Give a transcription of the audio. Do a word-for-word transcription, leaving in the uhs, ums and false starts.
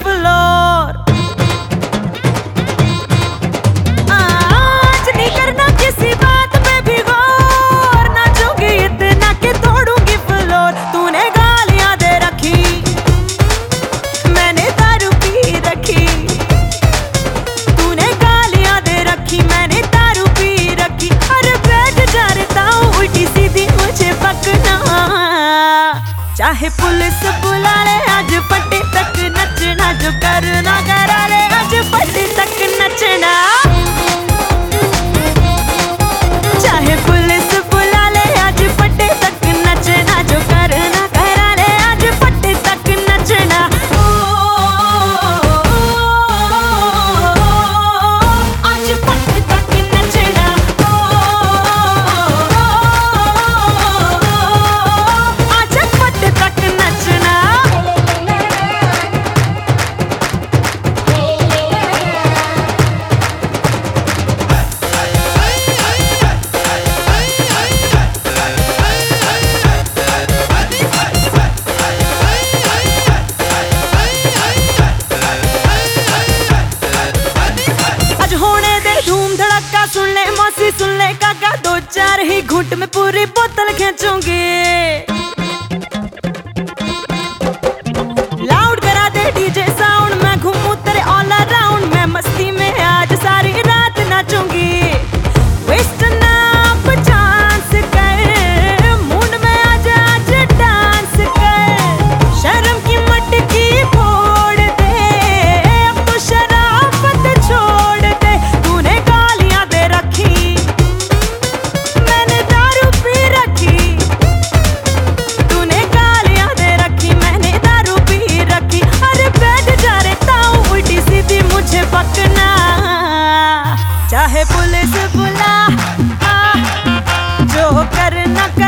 Floor. आज नहीं करना किसी बात पे भी गौर, नाचूंगी इतना कि तोड़ूंगी फ्लोर। तूने गालियां दे रखी, मैंने दारू पी रखी। तूने गालियां दे रखी, मैंने दारू पी रखी। अरे बैठ जा रहता हूँ उल्टी सीधी मुझे पकना। चाहे पुलिस बुला ले आज पट्टी तक नचना, जो करना करा ले आज पट्टी तक नचना। चाहे पुलिस बुला ले आज पट्टी तक नचना, जो करना करा ले आज पट्टी तक नचना। आज पट्टी तक नचना, आज पट्टी तक नचना। आज होने दे धूम धड़का, सुन ले मौसी सुन ले काका, दो चार ही घूंट में पूरी बोतल खींचूंगी। लाउड करा दे डीजे साउंड, मैं घूमूं तेरे ऑल अराउंड। मैं मस्ती में आज सारी रात नाचूंगी। वेस्ट ना अब चांस कर, मूड में आज आज डांस कर। शर्म की मटकी फोड़ दे, अब तो शराफत छोड़ दे। तूने गालियां दे रखी, मैंने दारू पी रखी। तूने गालियां दे रखी, मैंने दारू पी रखी। अरे बैठ जा रहता हूँ उल्टी सीधी मुझे पकना। चाहे पुलिस बुला, आ, जो करना कर